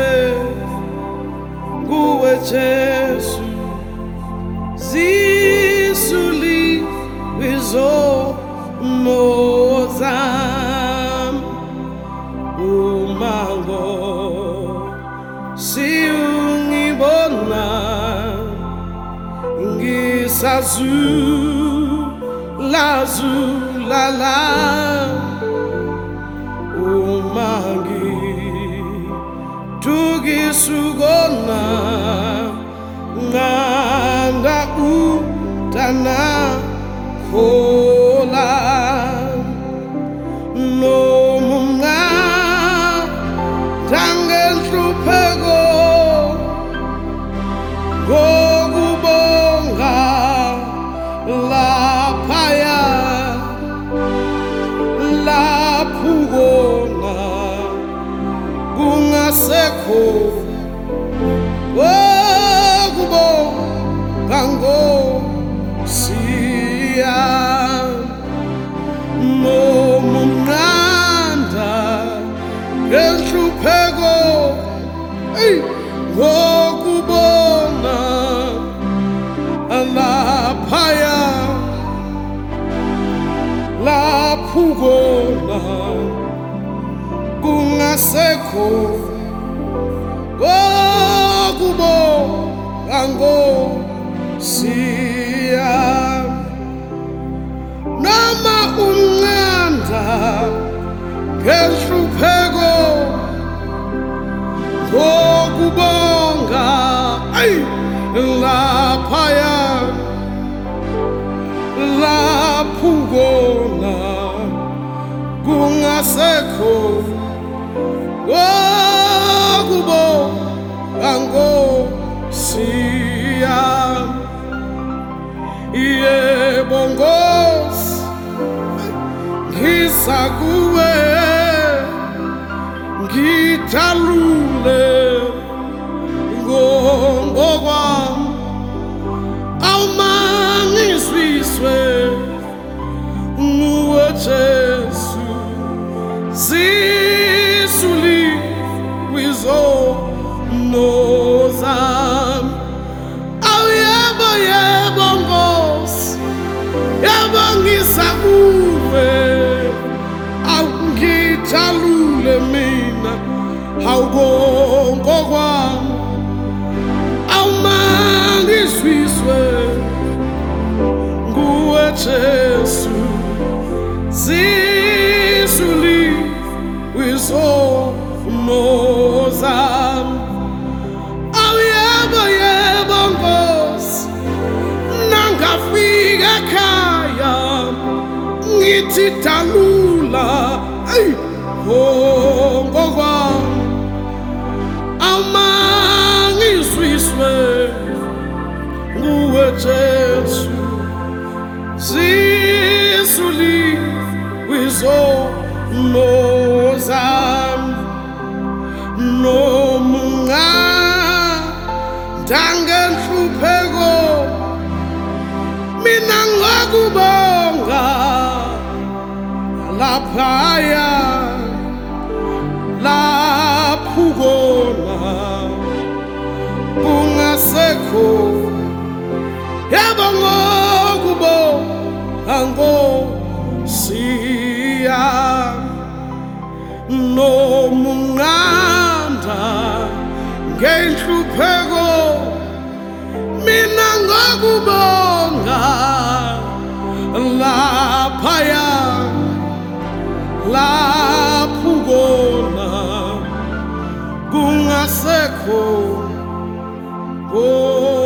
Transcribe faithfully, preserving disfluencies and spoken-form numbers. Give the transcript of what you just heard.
nguwe Jesu zisuli wizono zami umango siungibona ngisazulazulala umangi tugisugona nganda utana kola no munga tangenhlupheko ngokubonga laphaya laphukona kungasekho okubonga ngosiya nomunqanda ngenhlupheko ngokubona laphaya laphukona kungasekho okubonga ngosiya noma umnqanda ngenhlupheko ngokubonga laphaya laphukona kungasekho okubonga ngosiya yebo Nkosi ngisakuwe ngithalule ngokwami awumangiswiswe nguwe Jesu zisuli wizono zami awuyebo yebo Nkosi yebo ngisakuwe awungithalule mina awukongokwami awumangiswiswe nguwe Jesu zisuli wizono zami awuyebo yebo Nkosi nangafika ekhaya ngithi dalula ngokwami awumangiswiswe nguwe Jesu zisuli wizono zami nomunqanda ngenhlupheko mina ngakubonga laphaya laphukona kungasekho yebo ngokubonga ngosiya nomunqanda ngenhlupheko mina ngakubonga laphaya laphukona kungasekho